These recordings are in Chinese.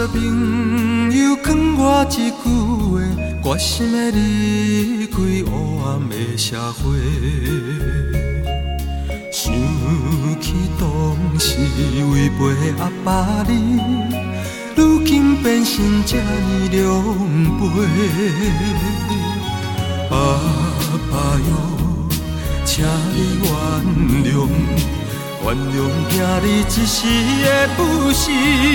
的朋友劝我一句话，决心要离开黑暗的社会。想起当时违背阿爸你，如今变成这呢狼狽。阿爸哟，请你原谅。原谅囝儿一时的不是，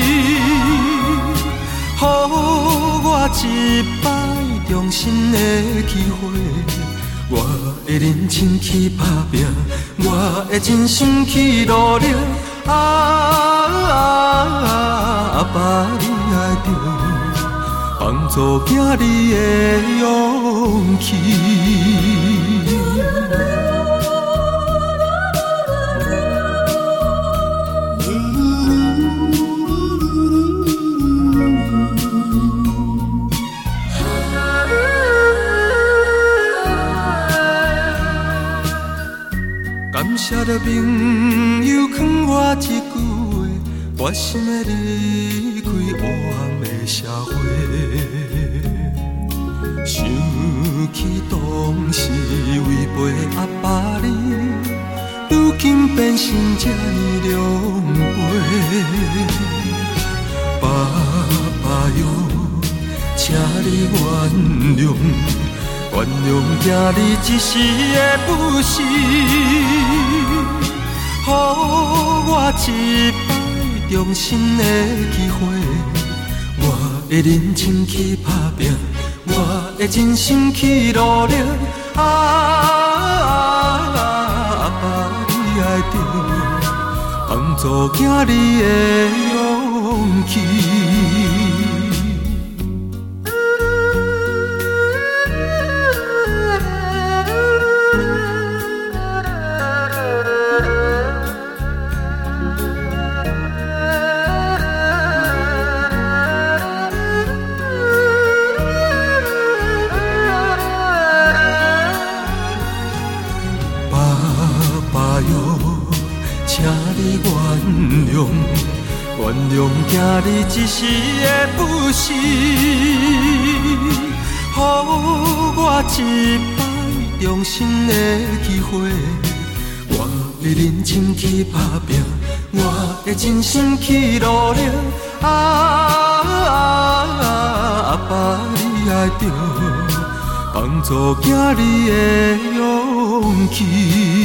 予我一摆重新的机会。我会认真去打拼，我会真心去努力。阿爸你爱着帮助囝儿的勇气。感谢的朋友劝我一句话，决心要离开黑暗的社会。想起当时违背阿爸你，如今变成这呢狼狽。爸爸哟，请你原谅。原谅囝儿一时的不是，予我一摆重新的机会。我会认真去打拼，我会真心去努力。阿爸你爱着帮助囝儿的勇气。原谅囝儿一时的不是，予我一摆重新的机会。我会认真去打拼，我会真心去努力。阿爸你爱着帮助囝儿的勇气。